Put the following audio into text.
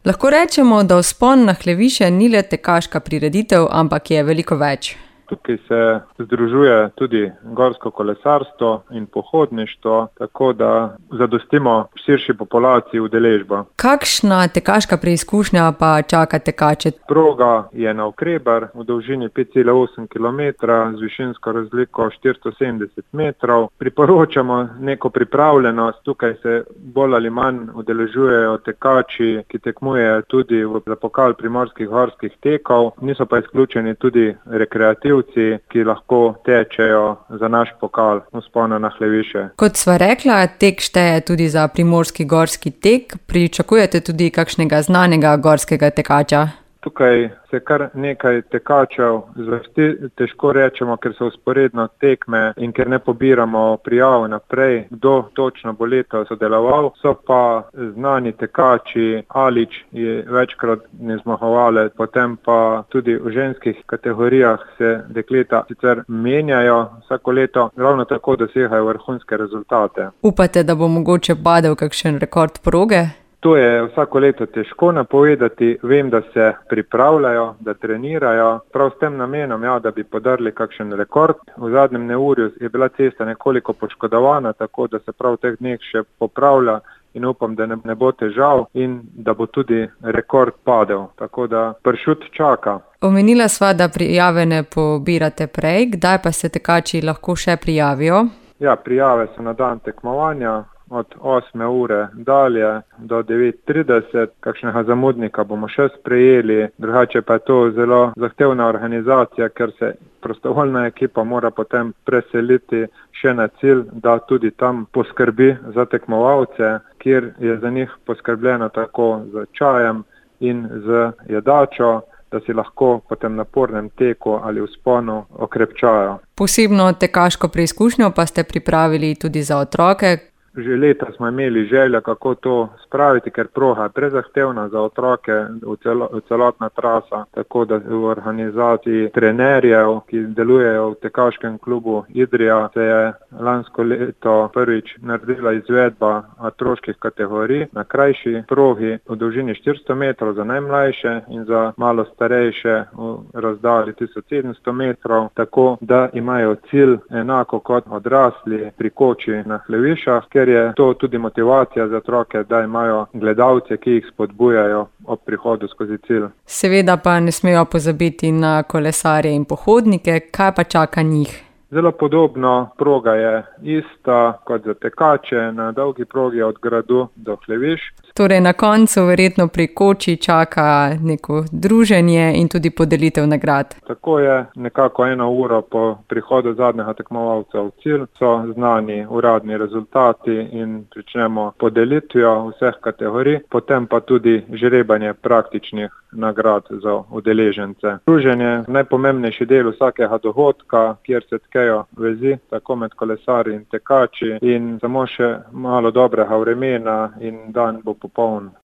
Lahko rečemo, da vzpon na Hleviše ni le tekaška prireditev, ampak je veliko več. Tukaj se združuje tudi gorsko kolesarstvo in pohodništvo, tako da zadostimo širši populaciji udeležbo. Kakšna tekaška preizkušnja pa čaka tekače? Proga je navkreber v dolžini 5,8 km z višinsko razliko 470 metrov. Priporočamo neko pripravljenost, tukaj se bolj ali manj udeležujejo tekači, ki tekmujejo tudi za pokal primorskih gorskih tekov, niso pa izključeni tudi rekreativci, ki lahko tečejo za naš pokal vzpona na Hleviše. Kot sva rekla, tek šteje tudi za primorski gorski tek. Pričakujete tudi kakšnega znanega gorskega tekača? Tukaj se kar nekaj tekačev zvrsti, težko rečemo, ker so vzporedno tekme in ker ne pobiramo prijav naprej, kdo točno bo letos sodeloval. So pa znani tekači, Alič je večkrat zmagovalec, potem pa tudi v ženskih kategorijah se dekleta sicer menjajo vsako leto, ravno tako dosegajo vrhunske rezultate. Upate, da bo mogoče padel kakšen rekord proge? To je vsako leto težko napovedati, vem, da se pripravljajo, da trenirajo, prav s tem namenom, da bi podarili kakšen rekord. V zadnjem neurju je bila cesta nekoliko poškodovana, tako da se prav v teh dneh še popravlja in upam, da ne bo težav in da bo tudi rekord padel, tako da pršut čaka. Omenila sva, da prijave ne pobirate prej, kdaj pa se tekači lahko še prijavijo? Ja, prijave so na dan tekmovanja. Od 8 ure dalje do 9:30, kakšnega zamudnika bomo še sprejeli, drugače pa je to zelo zahtevna organizacija, ker se prostovoljna ekipa mora potem preseliti še na cilj, da tudi tam poskrbi za tekmovalce, kjer je za njih poskrbljeno tako z čajem in z jedačo, da si lahko po tem napornem teku ali vzponu okrepčajo. Posebno tekaško preizkušnjo pa ste pripravili tudi za otroke. Že leta smo imeli željo, kako to spraviti, ker proga je prezahtevna za otroke, celotna trasa, tako da v organizaciji trenerjev, ki delujejo v tekaškem klubu Idrija, se je lansko leto prvič naredila izvedba otroških kategorij na krajši progi v dolžini 400 metrov za najmlajše in za malo starejše v razdalji 1700 metrov, tako da imajo cilj enako kot odrasli pri koči na Hlevišah, ker je to tudi motivacija za otroke, da imajo gledalce, ki jih spodbujajo ob prihodu skozi cilj. Seveda pa ne smejo pozabiti na kolesarje in pohodnike, kaj pa čaka njih? Zelo podobno, proga je ista kot za tekače, na dolgi progi od gradu do Hleviš. Torej na koncu verjetno pri koči čaka neko druženje in tudi podelitev nagrad. Tako je, nekako 1 uro po prihodu zadnjega tekmovalca v cilj so znani uradni rezultati in pričnemo podelitvijo vseh kategorij, potem pa tudi žrebanje praktičnih nagrad za udeležence. Druženje je najpomembnejši del vsakega dogodka, kjer se tkejo vezi, tako med kolesarji in tekači in samo še malo dobrega vremena in dan bo popoln.